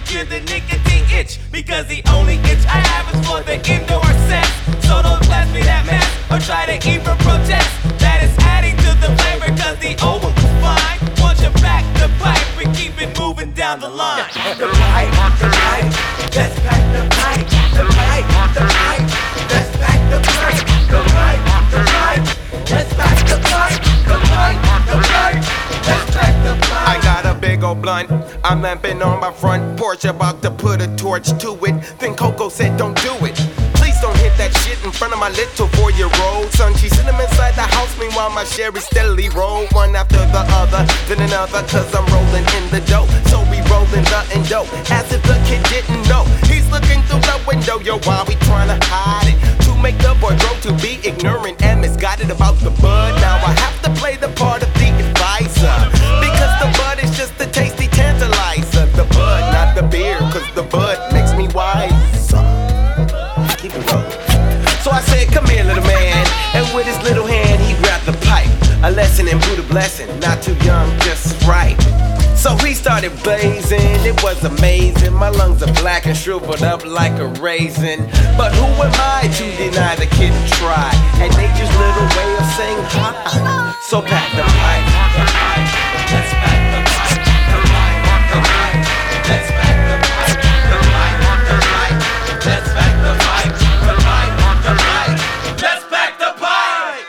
cure the nicotine itch, because the only itch I have is for the indoor sex. So don't pass me that mess, or try to even protest that it's adding to the flavor, cause the old one was fine. Once you back the pipe, we keep it moving down the line. The pipe, let's pack the pipe. The pipe, let's pack the pipe. The pipe, let's pack the pipe. The pipe, let's pack the pipe. I got a big old blunt, I'm lamping on my front porch, about to put a torch to it. Then Coco said don't do it. Please don't hit that shit in front of my little 4-year-old son. She sent him inside the house, meanwhile my Sherry steadily roll one after the other, then another, cause I'm rolling in the dough. So we rolling the endo, as if the kid didn't know. He's looking through the window, yo, why we tryna hide it? To make the boy grow to be ignorant and misguided about the bud. Now I have to play the part of the advisor, because the bud is just a tasty tantalizer. The bud, not the beer, cause the bud makes me wiser. Keep it rolling. So I said, come here, little man. And with his little hand, he grabbed the pipe. A lesson in Buddha blessing, not too young, just right. So he started blazing, it was amazing. My lungs are black and shriveled up like a raisin. But who am I to deny the kid and try? And nature's little way of saying hi. So pack the pipe. Let's pack the pipe. The pipe, the pipe. Let's pack the pipe. The pipe, the pipe. Let's pack the pipe. The pipe, the pipe. Let's pack the pipe.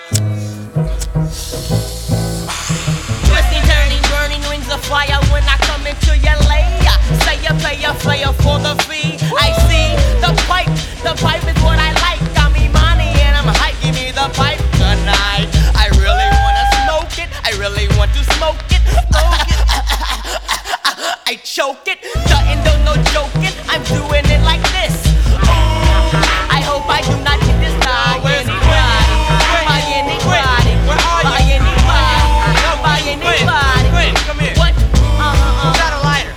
Twisting, turning, burning rings of fire when I come into your lair. Say you pay a player for the fee. I see the pipe is what I like. Got me money and I'm hype. Give me the pipe tonight. I really wanna smoke it. I really want to smoke it. I choke it. Nothing, no joking. I'm doing it like this. I hope I do not hit this by anybody. By anybody. By anybody. By anybody. Quinn, come here. What? I got a lighter.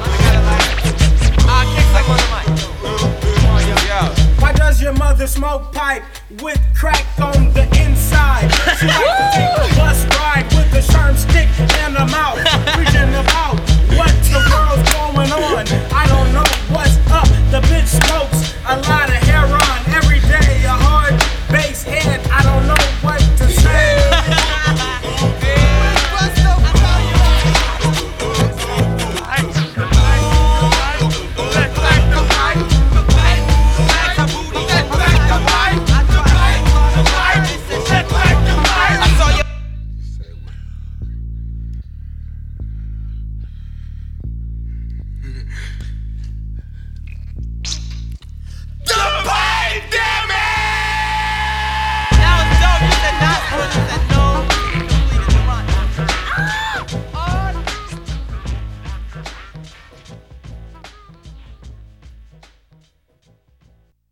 Kicks like on the mic. Why does your mother smoke pipe with crack on the inside? She likes to take a bus ride with a sharp stick and a mouth, preaching about what the world's going on. I don't know what's up. The bitch smokes a lot of heroin every day, a hard bass head. I don't know what to say.